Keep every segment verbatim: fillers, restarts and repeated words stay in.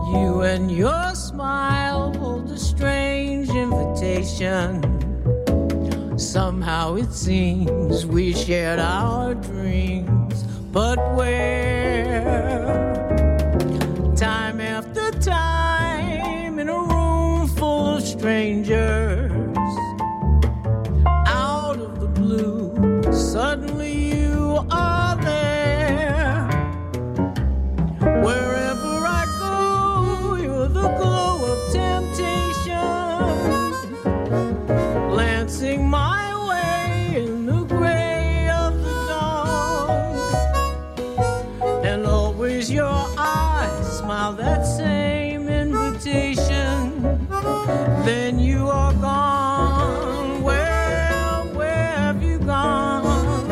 You and your smile hold a strange invitation. Somehow it seems we shared our dreams, but where? Time after time in a room full of strangers, out of the blue, suddenly you are there. Wherever I go, you're the glow of temptation, lancing my way in the gray of the dawn. And always your eyes smile that same invitation. Then you are gone. Where, where have you gone?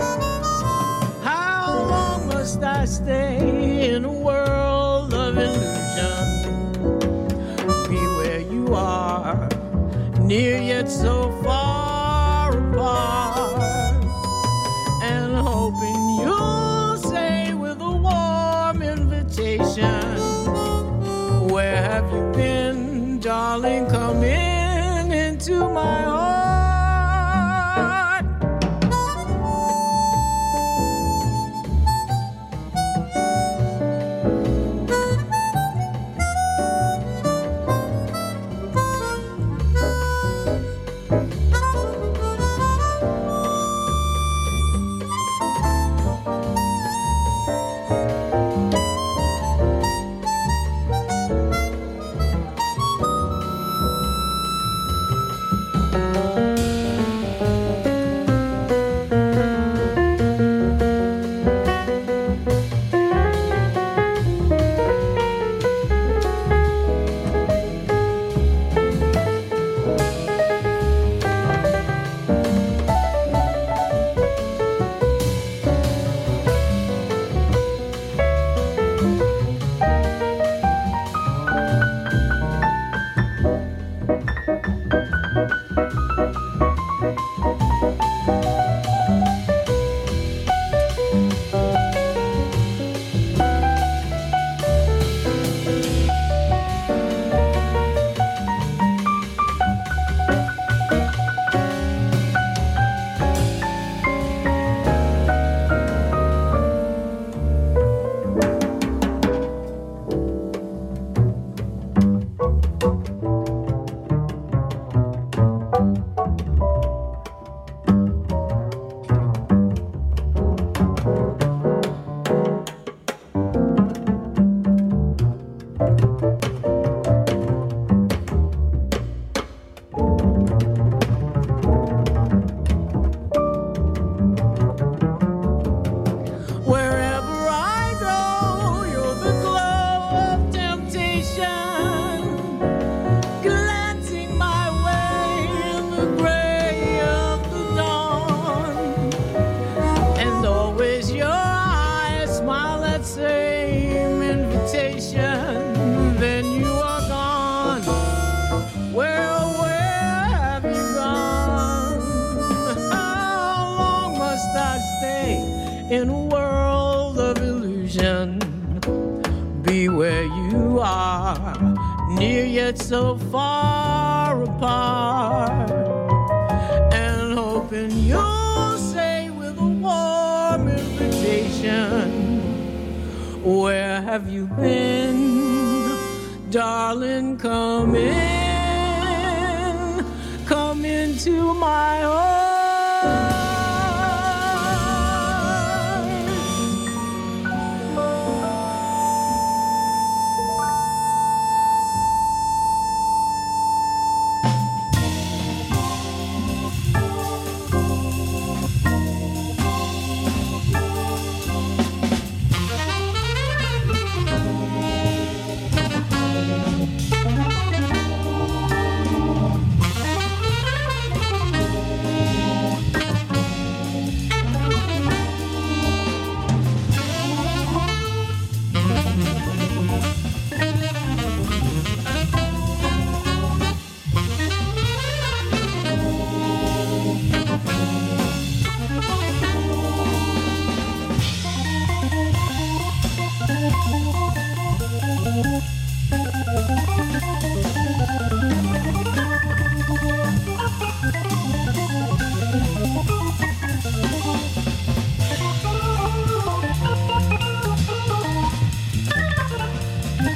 How long must I stay in a world of illusion? Be where you are, near yet so far apart, and hoping you'll say with a warm invitation, where have you been, darling? Come in into my heart. In a world of illusion, be where you are, near yet so far apart, and hoping you'll say with a warm invitation, where have you been, darling? Come in, come into my heart.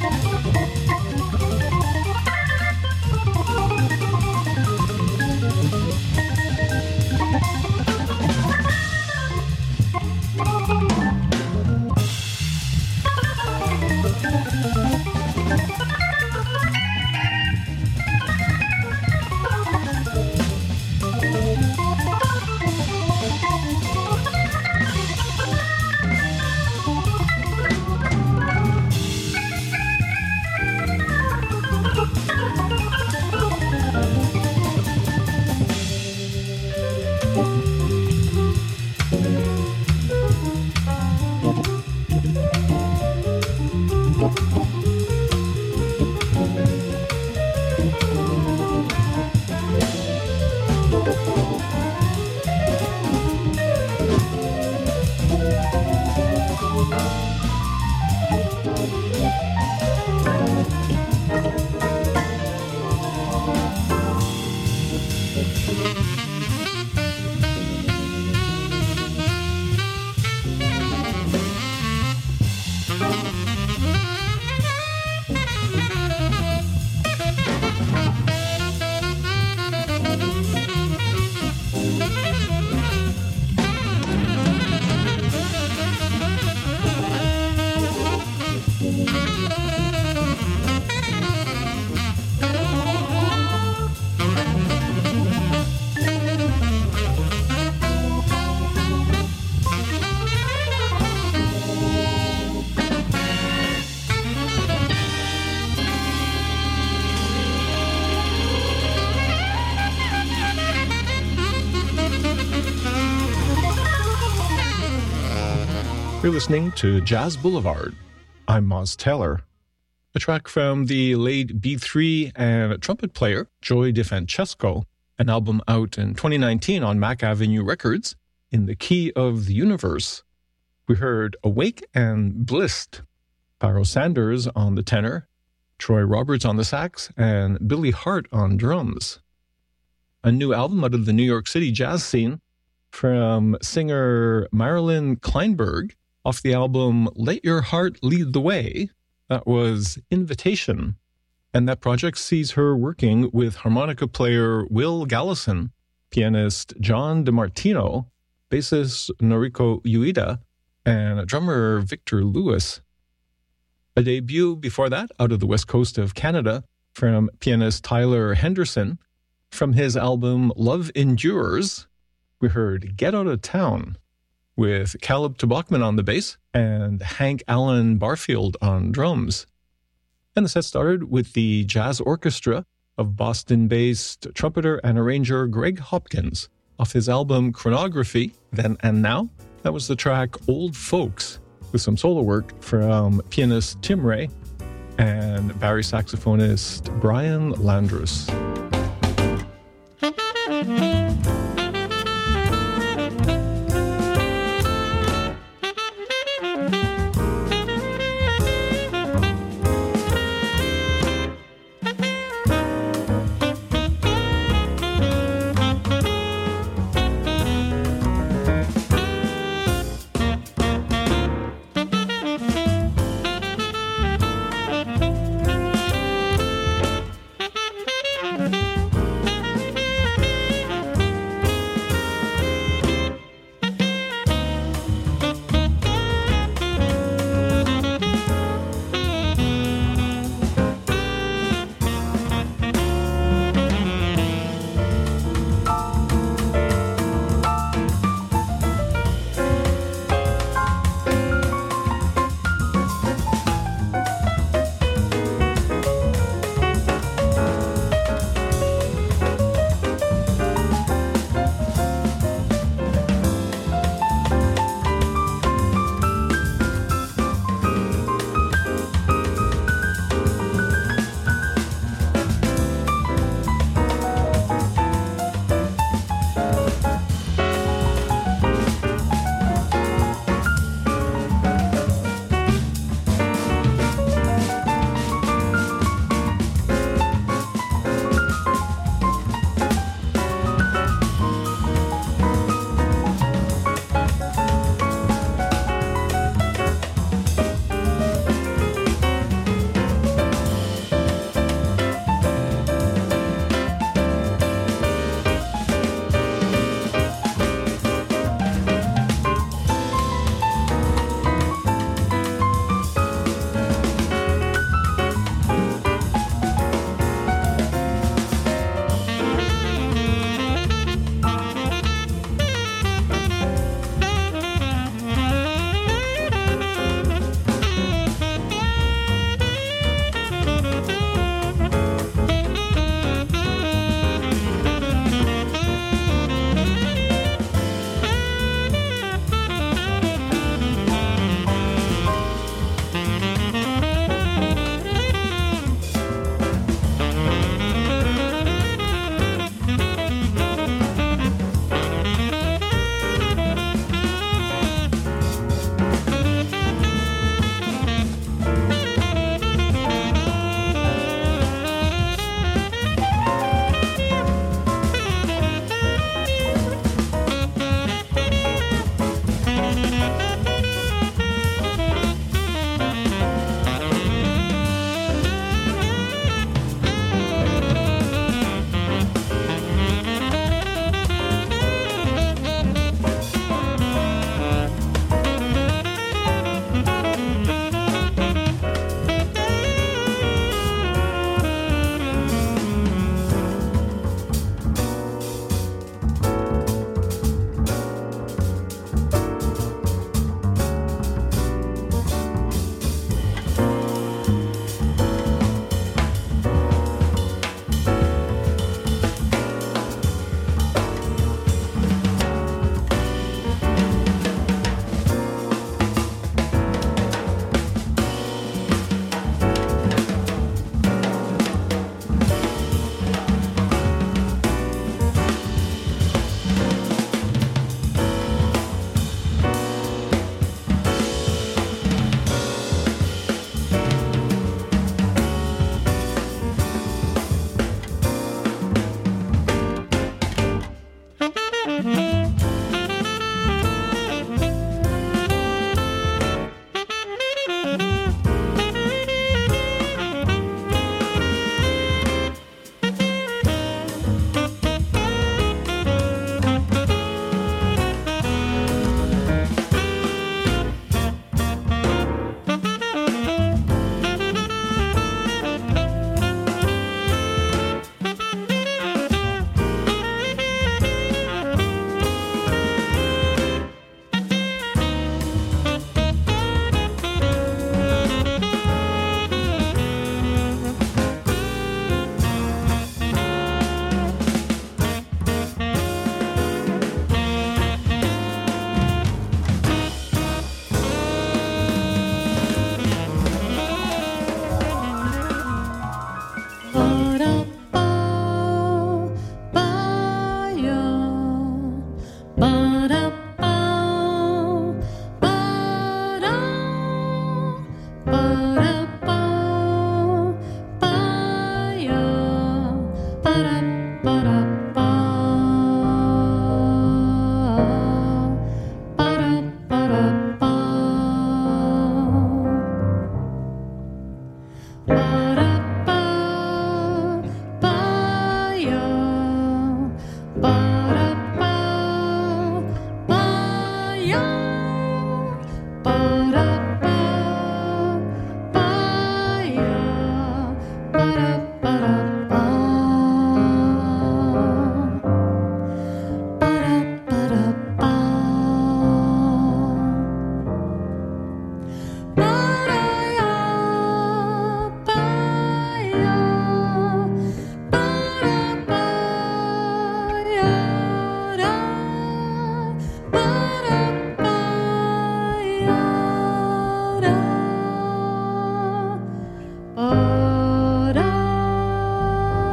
You're listening to Jazz Boulevard. I'm Moz Taylor. A track from the late B three and trumpet player Joey DeFrancesco, an album out in twenty nineteen on Mac Avenue Records, In the Key of the Universe. We heard Awake and Blissed, Pharoah Sanders on the tenor, Troy Roberts on the sax, and Billy Hart on drums. A new album out of the New York City jazz scene from singer Marilyn Kleinberg off the album Let Your Heart Lead the Way. That was Invitation. And that project sees her working with harmonica player Will Gallison, pianist John DeMartino, bassist Noriko Ueda, and drummer Victor Lewis. A debut before that out of the west coast of Canada from pianist Tyler Henderson. From his album Love Endures, we heard Get Out of Town with Caleb Tobachman on the bass and Hank Allen Barfield on drums. And the set started with the jazz orchestra of Boston-based trumpeter and arranger Greg Hopkins off his album Chronography, Then and Now. That was the track Old Folks, with some solo work from pianist Tim Ray and Barry saxophonist Brian Landrus.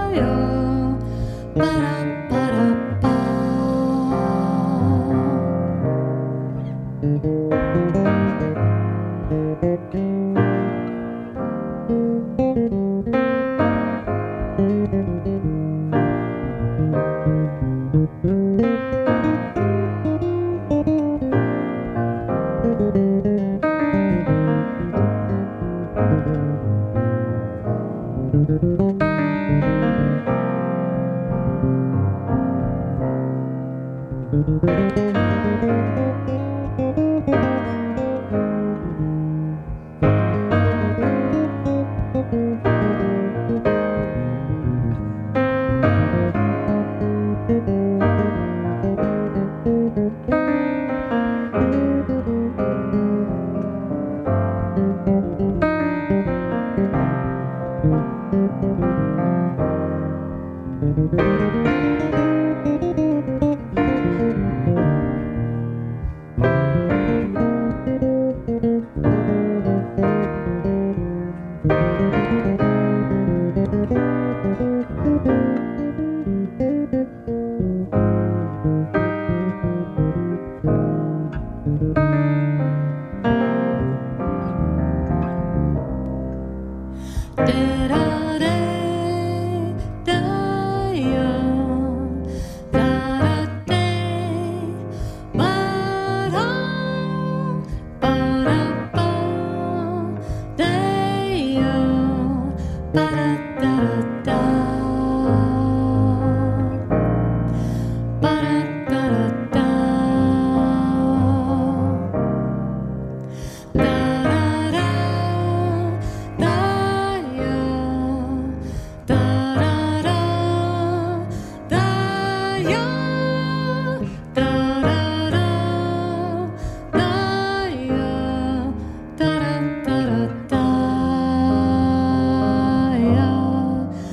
「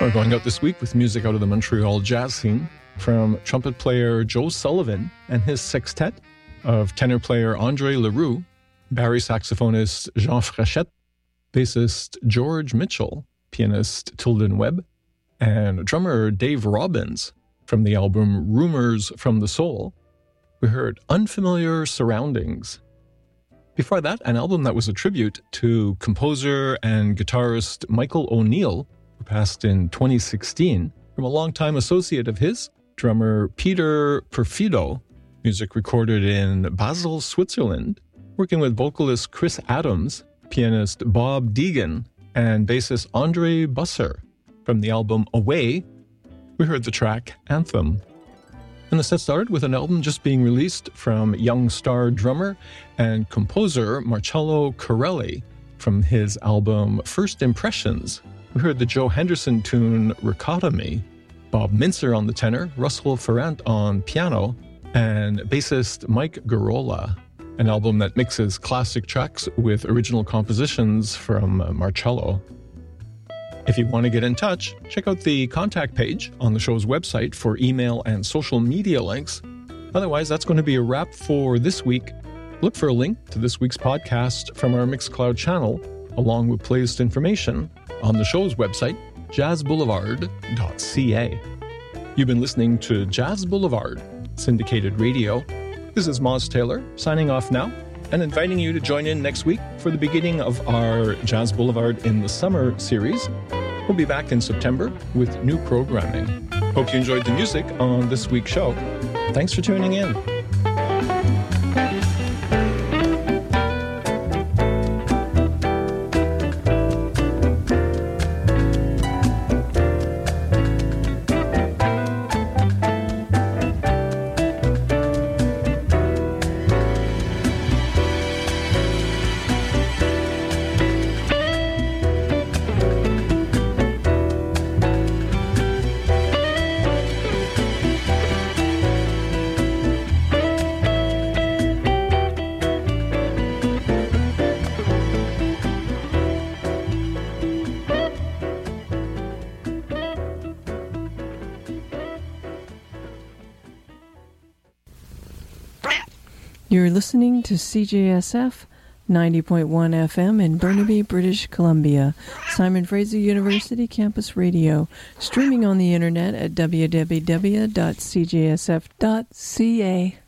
We're going out this week with music out of the Montreal jazz scene from trumpet player Joe Sullivan and his sextet of tenor player Andre Leroux, Barry saxophonist Jean Frechette, bassist George Mitchell, pianist Tilden Webb, and drummer Dave Robbins from the album Rumors from the Soul. We heard Unfamiliar Surroundings. Before that, an album that was a tribute to composer and guitarist Michael O'Neill, who passed in twenty sixteen, from a longtime associate of his, drummer Peter Perfido, music recorded in Basel, Switzerland, working with vocalist Chris Adams, pianist Bob Deegan, and bassist Andre Busser. From the album Away, we heard the track Anthem. And the set started with an album just being released from young star drummer and composer Marcello Corelli from his album First Impressions. We heard the Joe Henderson tune Ricotta Me, Bob Mincer on the tenor, Russell Ferrant on piano, and bassist Mike Garola, an album that mixes classic tracks with original compositions from Marcello. If you want to get in touch, check out the contact page on the show's website for email and social media links. Otherwise, that's going to be a wrap for this week. Look for a link to this week's podcast from our Mixcloud channel, along with playlist information on the show's website, jazz boulevard dot c a. You've been listening to Jazz Boulevard, syndicated radio. This is Moz Taylor, signing off now, and inviting you to join in next week for the beginning of our Jazz Boulevard in the Summer series. We'll be back in September with new programming. Hope you enjoyed the music on this week's show. Thanks for tuning in. You're listening to C J S F ninety point one F M in Burnaby, British Columbia, Simon Fraser University Campus Radio, streaming on the internet at w w w dot c j s f dot c a.